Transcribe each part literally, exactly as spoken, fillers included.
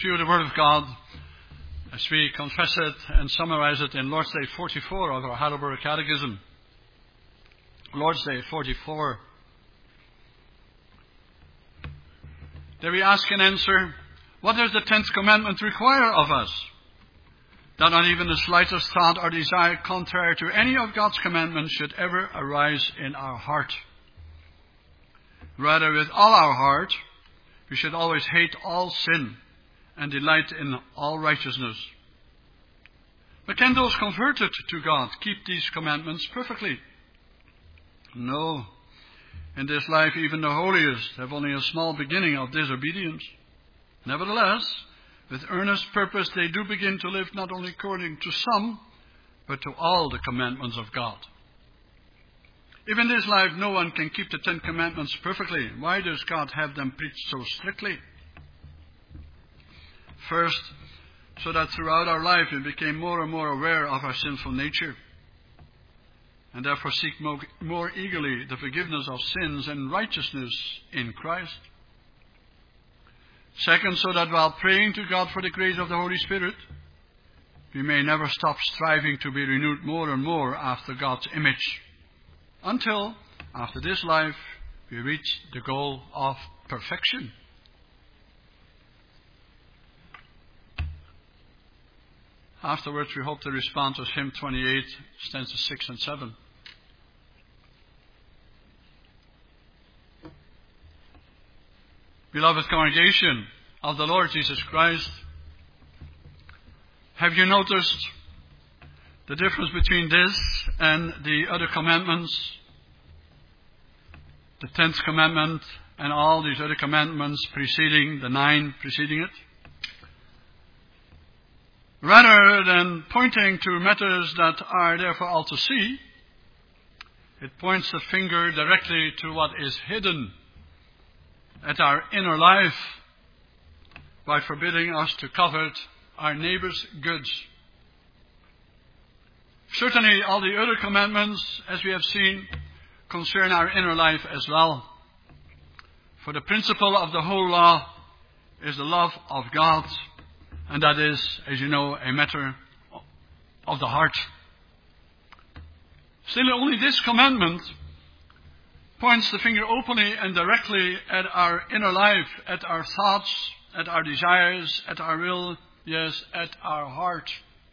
To you the Word of God, as we confess it and summarize it in Lord's Day forty-four of our Heidelberg Catechism. Lord's Day forty-four. There we ask and answer, what does the tenth commandment require of us? That not even the slightest thought or desire contrary to any of God's commandments should ever arise in our heart. Rather, with all our heart, we should always hate all sin and delight in all righteousness. But can those converted to God keep these commandments perfectly? No. In this life, even the holiest have only a small beginning of disobedience. Nevertheless, with earnest purpose, they do begin to live not only according to some, but to all the commandments of God. If in this life no one can keep the Ten Commandments perfectly, why does God have them preached so strictly? First, so that throughout our life we became more and more aware of our sinful nature, and therefore seek more, more eagerly the forgiveness of sins and righteousness in Christ. Second, so that while praying to God for the grace of the Holy Spirit, we may never stop striving to be renewed more and more after God's image, until, after this life, we reach the goal of perfection. Afterwards, we hope to respond to hymn twenty-eight, stanzas six and seven. Beloved congregation of the Lord Jesus Christ, have you noticed the difference between this and the other commandments? The tenth commandment and all these other commandments preceding, the nine preceding it? Rather than pointing to matters that are there for all to see, it points the finger directly to what is hidden at our inner life by forbidding us to covet our neighbor's goods. Certainly all the other commandments, as we have seen, concern our inner life as well. For the principle of the whole law is the love of God, and that is, as you know, a matter of the heart. Still, only this commandment points the finger openly and directly at our inner life, at our thoughts, at our desires, at our will, yes, at our heart.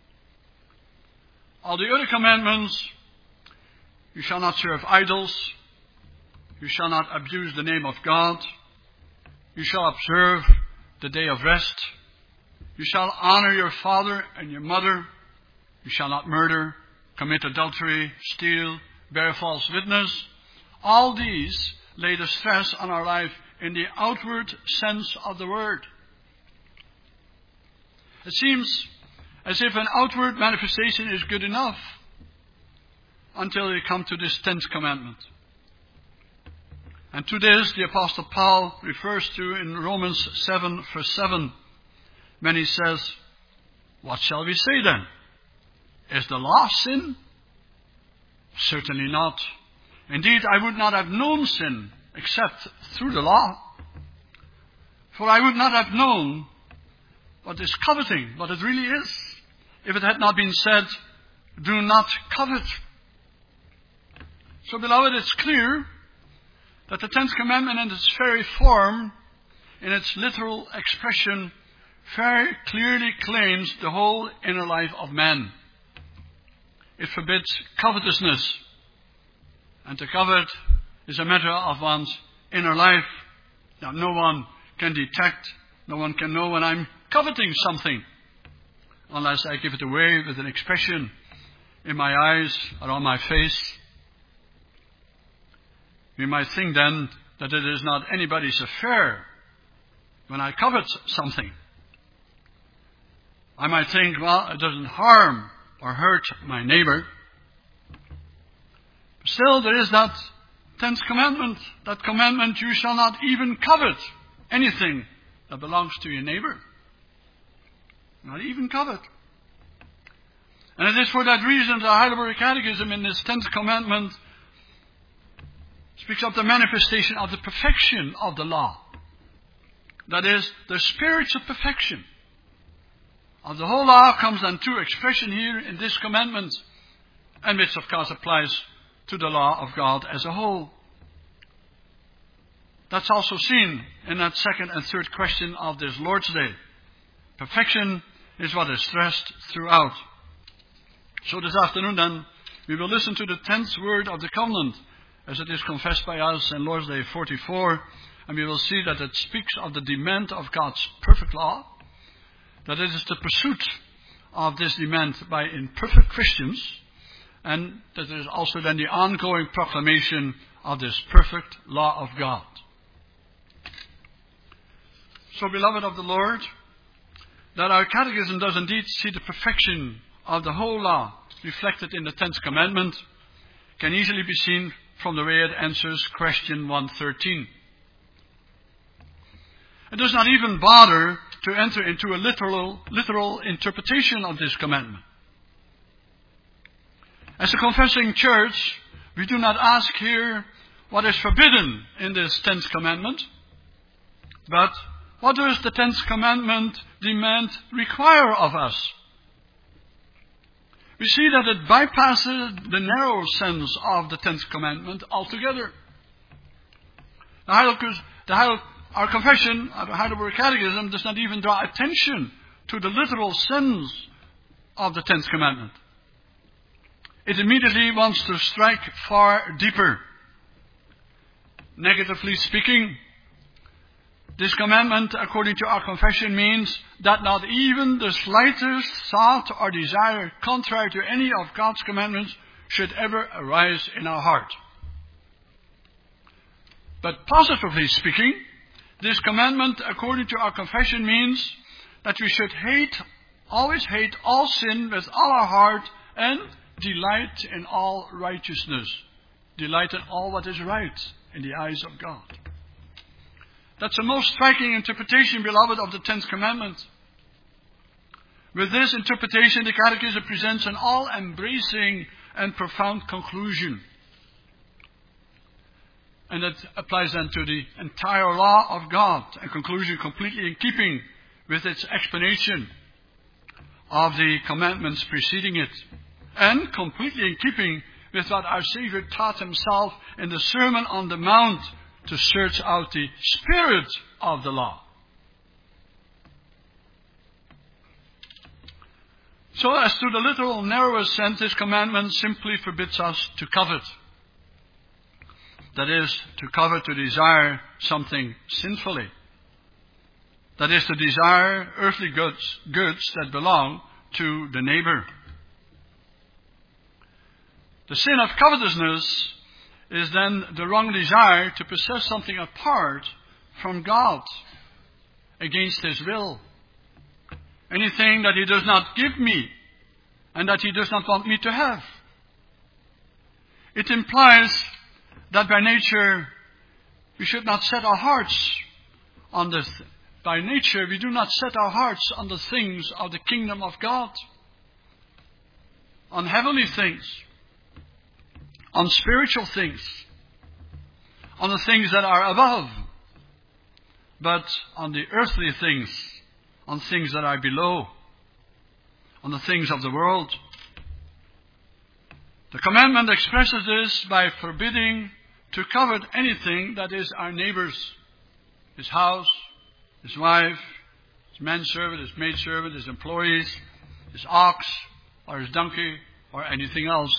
All the other commandments, you shall not serve idols, you shall not abuse the name of God, you shall observe the day of rest, you shall honor your father and your mother, you shall not murder, commit adultery, steal, bear false witness. All these lay the stress on our life in the outward sense of the word. It seems as if an outward manifestation is good enough until we come to this tenth commandment. And to this the Apostle Paul refers to in Romans seven verse seven, when he says, what shall we say then? Is the law sin? Certainly not. Indeed, I would not have known sin except through the law. For I would not have known what is coveting, what it really is, if it had not been said, do not covet. So, beloved, it's clear that the tenth commandment in its very form, in its literal expression, very clearly claims the whole inner life of man. It forbids covetousness. And to covet is a matter of one's inner life that no one can detect. No one can know when I'm coveting something, unless I give it away with an expression in my eyes or on my face. We might think then that it is not anybody's affair when I covet something. I might think, well, it doesn't harm or hurt my neighbor. But still, there is that tenth commandment, that commandment, you shall not even covet anything that belongs to your neighbor. Not even covet. And it is for that reason the Heidelberg Catechism in this tenth commandment speaks of the manifestation of the perfection of the law. That is, the spiritual perfection. of the whole law comes then to expression here in this commandment, and which of course applies to the law of God as a whole. That's also seen in that second and third question of this Lord's Day. Perfection is what is stressed throughout. So this afternoon then, we will listen to the tenth word of the covenant, as it is confessed by us in Lord's Day forty-four, and we will see that it speaks of the demand of God's perfect law, that it is the pursuit of this demand by imperfect Christians, and that it is also then the ongoing proclamation of this perfect law of God. So, beloved of the Lord, that our catechism does indeed see the perfection of the whole law reflected in the tenth commandment can easily be seen from the way it answers question one thirteen. It does not even bother to enter into a literal, literal interpretation of this commandment. As a confessing church, we do not ask here what is forbidden in this tenth commandment, but what does the tenth commandment demand, require of us? We see that it bypasses the narrow sense of the tenth commandment altogether. The Heidelberg, the Heidel, our confession, our Heidelberg Catechism, does not even draw attention to the literal sense of the tenth commandment. It immediately wants to strike far deeper. Negatively speaking, this commandment, according to our confession, means that not even the slightest thought or desire contrary to any of God's commandments should ever arise in our heart. But positively speaking, this commandment, according to our confession, means that we should hate, always hate all sin with all our heart and delight in all righteousness. Delight in all what is right in the eyes of God. That's the most striking interpretation, beloved, of the tenth commandment. With this interpretation, the Catechism presents an all-embracing and profound conclusion. And that applies then to the entire law of God, a conclusion completely in keeping with its explanation of the commandments preceding it, and completely in keeping with what our Savior taught himself in the Sermon on the Mount, to search out the spirit of the law. So as to the literal narrowest sense, this commandment simply forbids us to covet. That is, to covet, to desire something sinfully. That is, to desire earthly goods, goods that belong to the neighbor. The sin of covetousness is then the wrong desire to possess something apart from God, against His will. Anything that He does not give me, and that He does not want me to have. It implies that by nature we should not set our hearts on the, th- by nature we do not set our hearts on the things of the kingdom of God, on heavenly things, on spiritual things, on the things that are above, but on the earthly things, on things that are below, on the things of the world. The commandment expresses this by forbidding to covet anything that is our neighbor's, his house, his wife, his manservant, his maidservant, his employees, his ox, or his donkey, or anything else.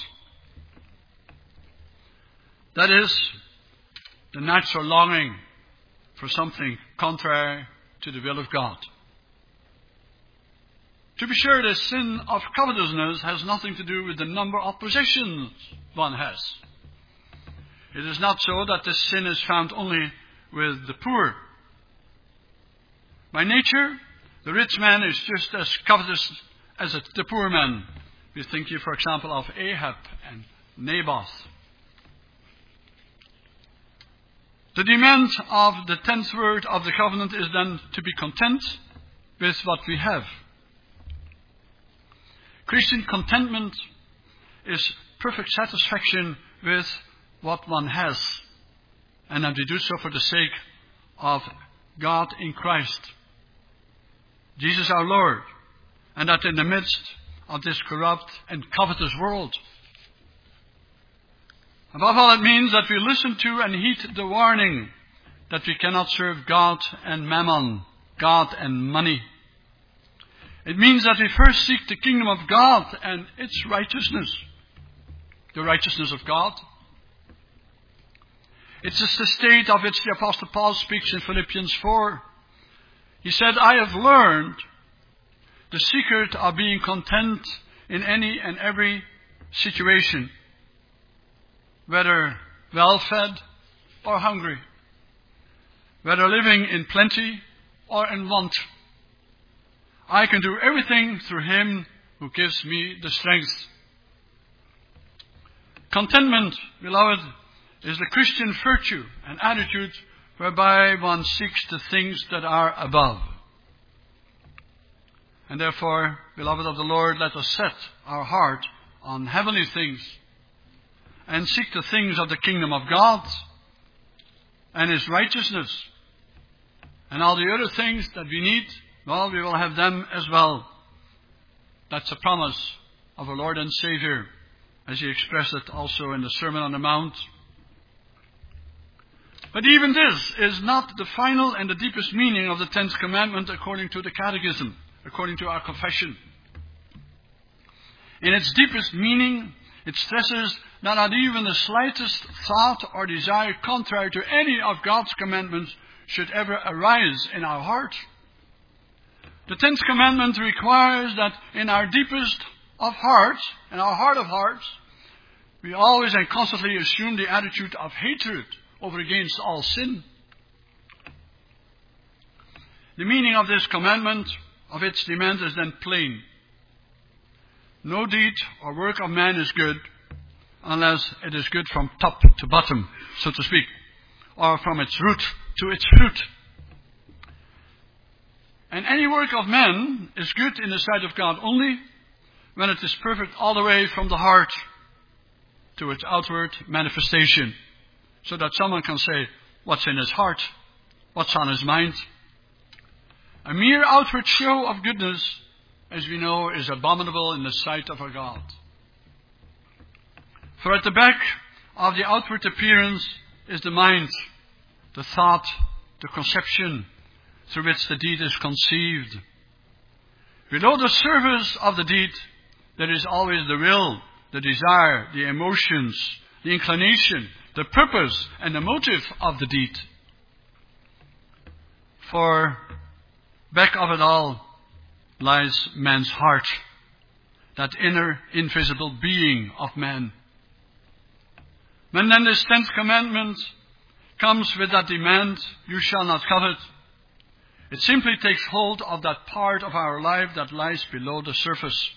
That is the natural longing for something contrary to the will of God. To be sure, the sin of covetousness has nothing to do with the number of possessions one has. It is not so that this sin is found only with the poor. By nature, the rich man is just as covetous as the poor man. We think here, for example, of Ahab and Naboth. The demand of the tenth word of the covenant is then to be content with what we have. Christian contentment is perfect satisfaction with what one has, and that we do so for the sake of God in Christ, Jesus our Lord, and that in the midst of this corrupt and covetous world. Above all, it means that we listen to and heed the warning that we cannot serve God and mammon, God and money. It means that we first seek the kingdom of God and its righteousness, the righteousness of God. It's the state of which the Apostle Paul speaks in Philippians four. He said, I have learned the secret of being content in any and every situation, whether well-fed or hungry, whether living in plenty or in want. I can do everything through Him who gives me the strength. Contentment, beloved, is the Christian virtue and attitude whereby one seeks the things that are above. And therefore, beloved of the Lord, let us set our heart on heavenly things and seek the things of the kingdom of God and His righteousness. And all the other things that we need, well, we will have them as well. That's a promise of our Lord and Savior, as He expressed it also in the Sermon on the Mount. But even this is not the final and the deepest meaning of the tenth commandment according to the Catechism, according to our confession. In its deepest meaning, it stresses that not even the slightest thought or desire contrary to any of God's commandments should ever arise in our heart. The tenth commandment requires that in our deepest of hearts, in our heart of hearts, we always and constantly assume the attitude of hatred over against all sin. The meaning of this commandment, of its demand, is then plain. No deed or work of man is good unless it is good from top to bottom, so to speak, or from its root to its fruit. And any work of man is good in the sight of God only when it is perfect all the way from the heart to its outward manifestation, so that someone can say, what's in his heart? What's on his mind? A mere outward show of goodness, as we know, is abominable in the sight of our God. For at the back of the outward appearance is the mind, the thought, the conception through which the deed is conceived. Below the surface of the deed, there is always the will, the desire, the emotions, the inclination, the purpose, and the motive of the deed. For back of it all lies man's heart, that inner, invisible being of man. When then this tenth commandment comes with that demand, you shall not covet, it simply takes hold of that part of our life that lies below the surface.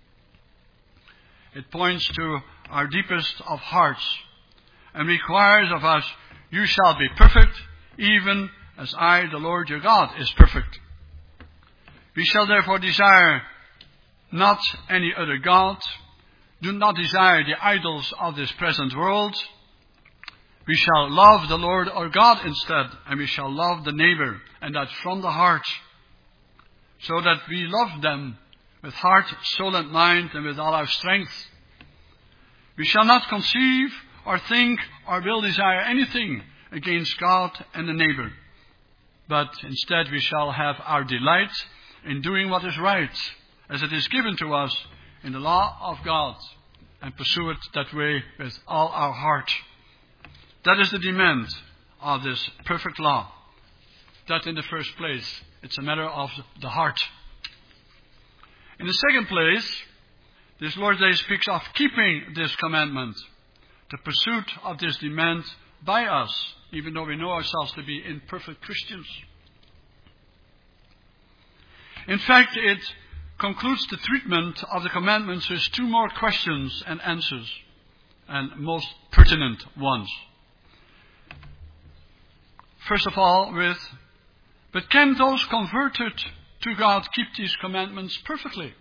It points to our deepest of hearts and requires of us, you shall be perfect, even as I, the Lord your God, is perfect. We shall therefore desire not any other God, do not desire the idols of this present world. We shall love the Lord our God instead, and we shall love the neighbor, and that from the heart, so that we love them with heart, soul, and mind, and with all our strength. We shall not conceive or think or will desire anything against God and the neighbor, but instead we shall have our delight in doing what is right, as it is given to us in the law of God, and pursue it that way with all our heart. That is the demand of this perfect law. That in the first place, it's a matter of the heart. In the second place, this Lord's Day speaks of keeping this commandment, the pursuit of this demand by us, even though we know ourselves to be imperfect Christians. In fact, it concludes the treatment of the commandments with two more questions and answers, and most pertinent ones. First of all, with, but can those converted to God keep these commandments perfectly?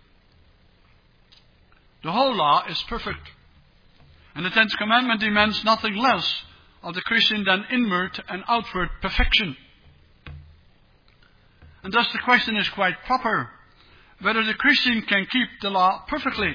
The whole law is perfect. And the tenth commandment demands nothing less of the Christian than inward and outward perfection. And thus the question is quite proper. whether the Christian can keep the law perfectly.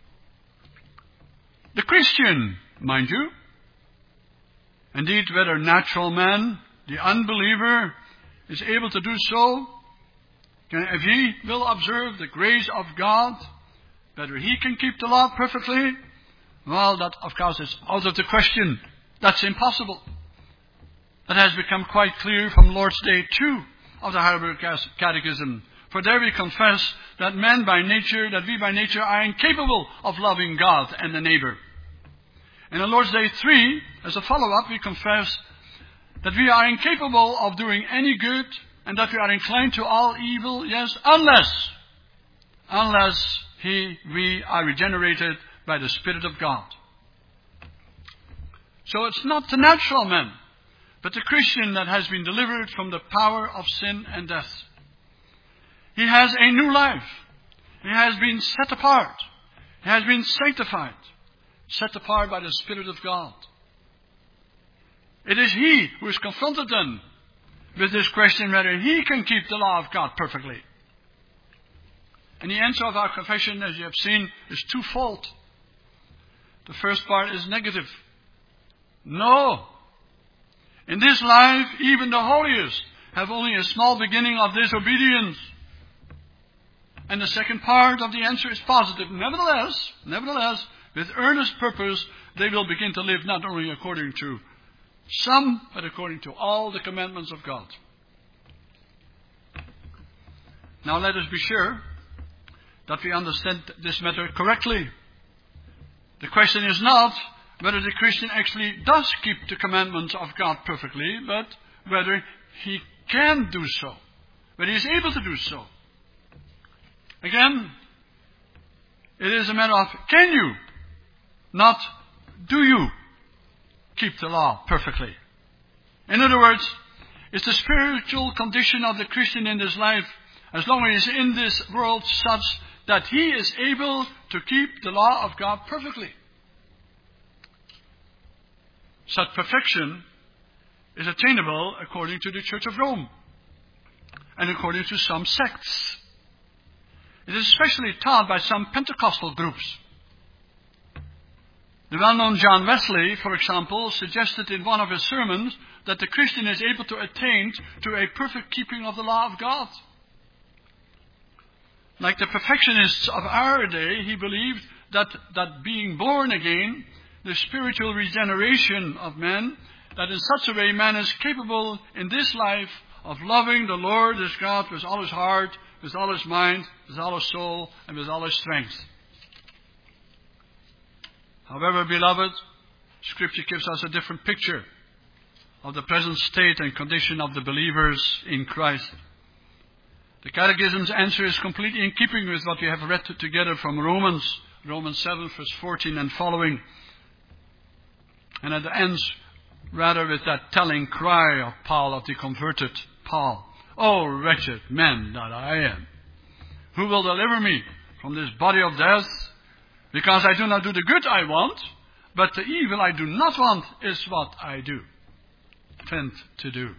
The Christian, mind you. Indeed, whether natural man, the unbeliever, is able to do so, can, if he will observe the grace of God, whether he can keep the law perfectly, well, that of course is out of the question. That's impossible. That has become quite clear from Lord's Day two of the Heidelberg Catechism. For there we confess that men by nature, that we by nature are incapable of loving God and the neighbor. And on Lord's Day three, as a follow-up, we confess that we are incapable of doing any good and that we are inclined to all evil, yes, unless, unless he, we are regenerated by the Spirit of God. So it's not the natural man, but the Christian that has been delivered from the power of sin and death. He has a new life. He has been set apart. He has been sanctified, set apart by the Spirit of God. It is he who is confronted then with this question whether he can keep the law of God perfectly. And the answer of our confession, as you have seen, is twofold. The first part is negative. No. In this life, even the holiest have only a small beginning of disobedience. And the second part of the answer is positive. Nevertheless, nevertheless, with earnest purpose, they will begin to live not only according to some, but according to all the commandments of God. Now let us be sure that we understand this matter correctly. The question is not whether the Christian actually does keep the commandments of God perfectly, but whether he can do so, whether he is able to do so. Again, it is a matter of can you, not do you keep the law perfectly. In other words, is the spiritual condition of the Christian in this life, as long as he is in this world, such that he is able to keep the law of God perfectly. Such perfection is attainable according to the Church of Rome and according to some sects. It is especially taught by some Pentecostal groups. The well-known John Wesley, for example, suggested in one of his sermons that the Christian is able to attain to a perfect keeping of the law of God. Like the perfectionists of our day, he believed that, that being born again, the spiritual regeneration of man, that in such a way man is capable in this life of loving the Lord his God with all his heart, with all his mind, with all his soul, and with all his strength. However, beloved, Scripture gives us a different picture of the present state and condition of the believers in Christ. The Catechism's answer is completely in keeping with what we have read together from Romans, Romans seven, verse fourteen and following. And it ends rather with that telling cry of Paul, of the converted Paul. Oh, wretched man that I am, who will deliver me from this body of death? Because I do not do the good I want, but the evil I do not want is what I do, tend to do.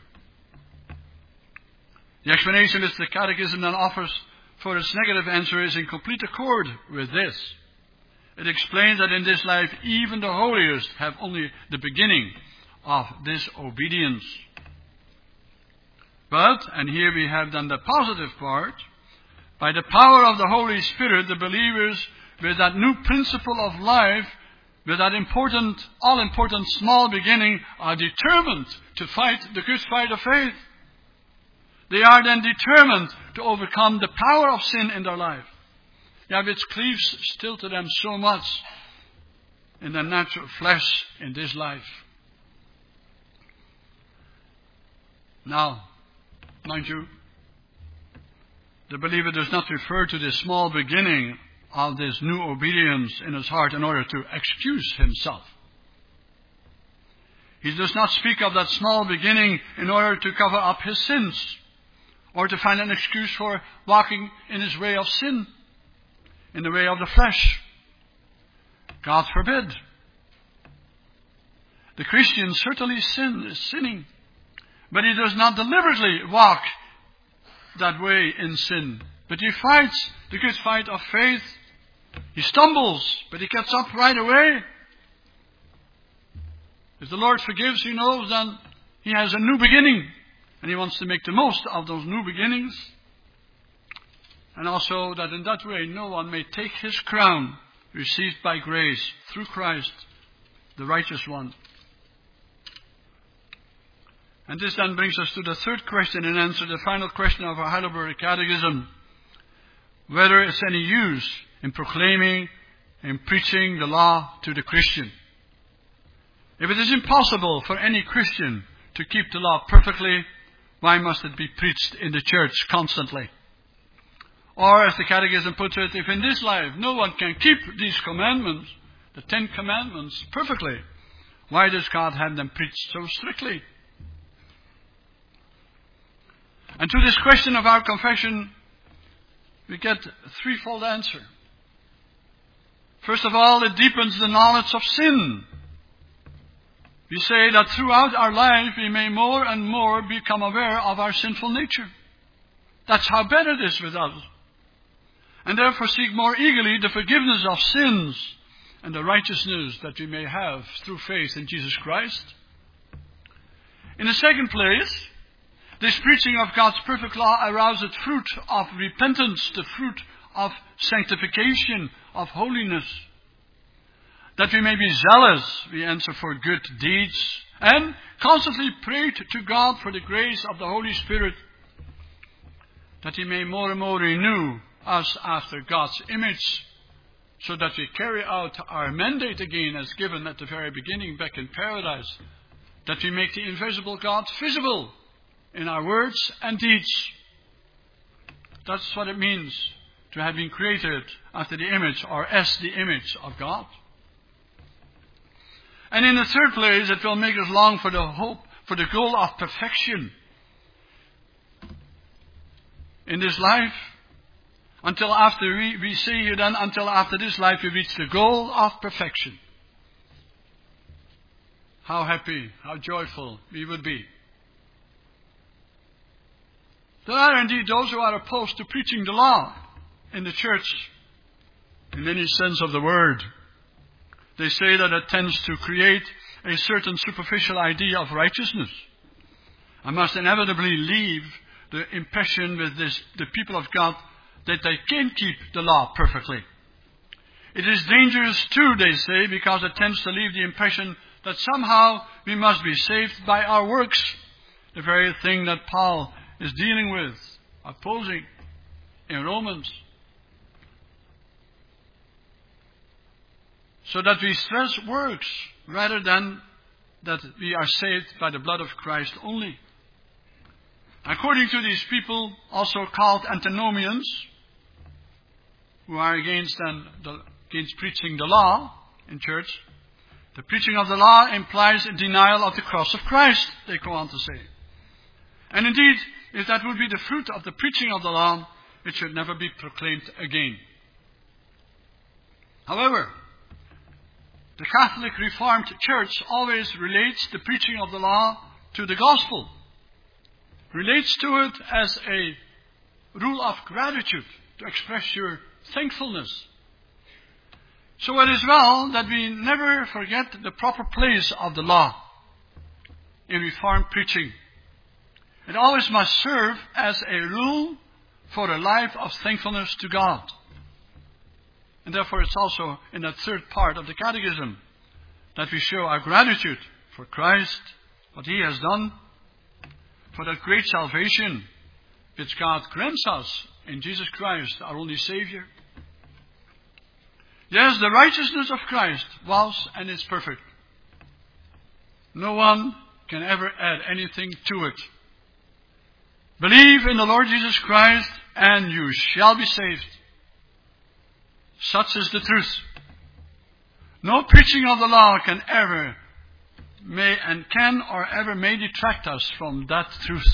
The explanation which the Catechism then offers for its negative answer is in complete accord with this. It explains that in this life, even the holiest have only the beginning of this obedience. But, and here we have then the positive part, by the power of the Holy Spirit, the believers with that new principle of life, with that important, all-important small beginning, are determined to fight the good fight of faith. They are then determined to overcome the power of sin in their life. Yeah, which cleaves still to them so much in their natural flesh in this life. Now, mind you, the believer does not refer to this small beginning of this new obedience in his heart in order to excuse himself. He does not speak of that small beginning in order to cover up his sins or to find an excuse for walking in his way of sin, in the way of the flesh. God forbid. The Christian certainly sin is sinning, but he does not deliberately walk that way in sin, but he fights the good fight of faith. He stumbles, but he gets up right away. If the Lord forgives, he knows then he has a new beginning. And he wants to make the most of those new beginnings. And also that in that way no one may take his crown received by grace through Christ, the righteous one. And this then brings us to the third question and answer, the final question of our Heidelberg Catechism. Whether it's any use in proclaiming and preaching the law to the Christian. If it is impossible for any Christian to keep the law perfectly, why must it be preached in the church constantly? Or, as the Catechism puts it, if in this life no one can keep these commandments, the Ten Commandments, perfectly, why does God have them preached so strictly? And to this question of our confession, we get a threefold answer. First of all, it deepens the knowledge of sin. We say that throughout our life we may more and more become aware of our sinful nature. That's how bad it is with us. And therefore seek more eagerly the forgiveness of sins and the righteousness that we may have through faith in Jesus Christ. In the second place, this preaching of God's perfect law arouses fruit of repentance, the fruit of sanctification, of holiness. That we may be zealous, we answer, for good deeds, and constantly pray to God for the grace of the Holy Spirit, that He may more and more renew us after God's image, so that we carry out our mandate again as given at the very beginning back in paradise, that we make the invisible God visible in our words and deeds. That's what it means to have been created after the image or as the image of God. And in the third place, it will make us long for the hope, for the goal of perfection in this life. Until after we, we see here then, until after this life we reach the goal of perfection. How happy, how joyful we would be. There are indeed those who are opposed to preaching the law in the church, in any sense of the word. They say that it tends to create a certain superficial idea of righteousness. I must inevitably leave the impression with this, the people of God, that they can keep the law perfectly. It is dangerous too, they say, because it tends to leave the impression that somehow we must be saved by our works, the very thing that Paul is dealing with, opposing in Romans. So that we stress works rather than that we are saved by the blood of Christ only. According to these people, also called antinomians, who are against, and the, against preaching the law in church, the preaching of the law implies a denial of the cross of Christ, they go on to say. And indeed, if that would be the fruit of the preaching of the law, it should never be proclaimed again. However, the Catholic Reformed Church always relates the preaching of the law to the gospel, relates to it as a rule of gratitude to express your thankfulness. So it is well that we never forget the proper place of the law in Reformed preaching. It always must serve as a rule for a life of thankfulness to God. And therefore it's also in that third part of the Catechism that we show our gratitude for Christ, what He has done, for that great salvation which God grants us in Jesus Christ, our only Savior. Yes, the righteousness of Christ was and is perfect. No one can ever add anything to it. Believe in the Lord Jesus Christ and you shall be saved. Such is the truth. No preaching of the law can ever, may and can or ever may detract us from that truth.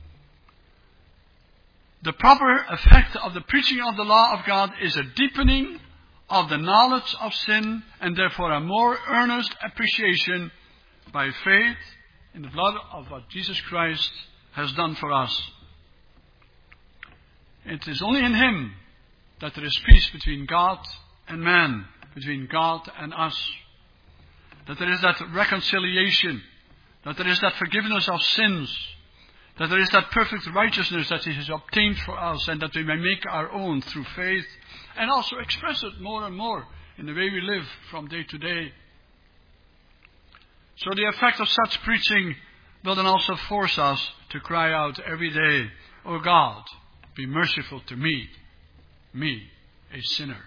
The proper effect of the preaching of the law of God is a deepening of the knowledge of sin and therefore a more earnest appreciation by faith in the blood of what Jesus Christ has done for us. It is only in Him that there is peace between God and man, between God and us. That there is that reconciliation, that there is that forgiveness of sins, that there is that perfect righteousness that He has obtained for us, and that we may make our own through faith, and also express it more and more in the way we live from day to day. So the effect of such preaching will then also force us to cry out every day, "O God, be merciful to me, me, a sinner."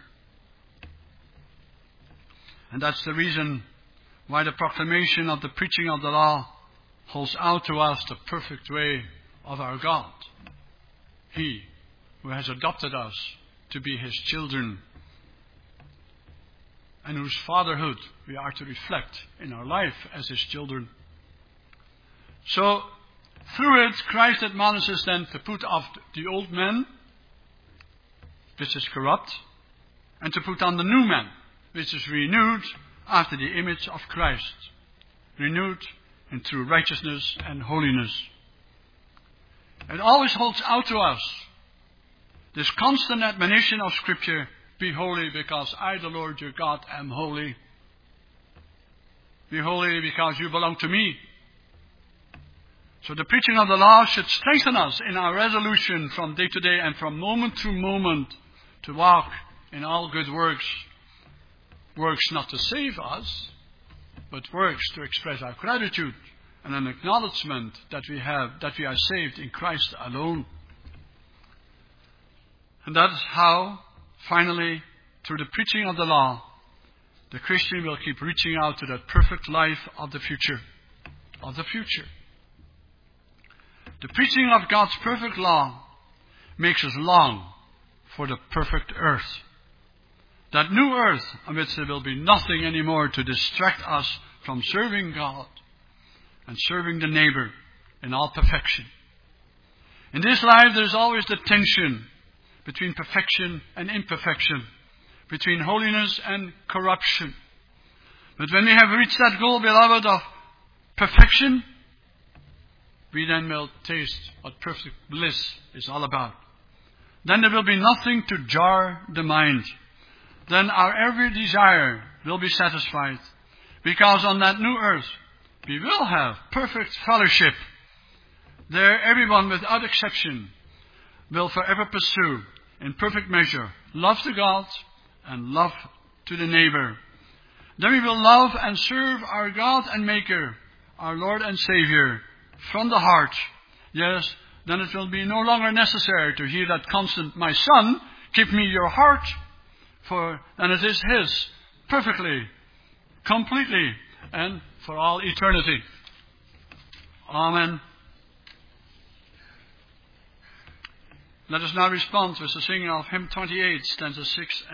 And that's the reason why the proclamation of the preaching of the law holds out to us the perfect way of our God. He who has adopted us to be His children, and whose fatherhood we are to reflect in our life as His children. So, through it, Christ admonishes them to put off the old man, which is corrupt, and to put on the new man, which is renewed after the image of Christ, renewed in true righteousness and holiness. It always holds out to us this constant admonition of Scripture, "Be holy, because I, the Lord your God, am holy." Be holy because you belong to me. So the preaching of the law should strengthen us in our resolution from day to day and from moment to moment to walk in all good works. Works not to save us, but works to express our gratitude and an acknowledgement that we have, that we are saved in Christ alone. And that is how, finally, through the preaching of the law, the Christian will keep reaching out to that perfect life of the future, of the future. The preaching of God's perfect law makes us long for the perfect earth. That new earth on which there will be nothing anymore to distract us from serving God and serving the neighbor in all perfection. In this life there is always the tension between perfection and imperfection, between holiness and corruption. But when we have reached that goal, beloved, of perfection, we then will taste what perfect bliss is all about. Then there will be nothing to jar the mind. Then our every desire will be satisfied, because on that new earth we will have perfect fellowship. There everyone without exception will forever pursue in perfect measure love to God and love to the neighbor. Then we will love and serve our God and Maker, our Lord and Savior, from the heart. Yes, then it will be no longer necessary to hear that constant, "My son, give me your heart," for then it is His, perfectly, completely, and for all eternity. Amen. Let us now respond with the singing of hymn twenty-eight, stanzas six and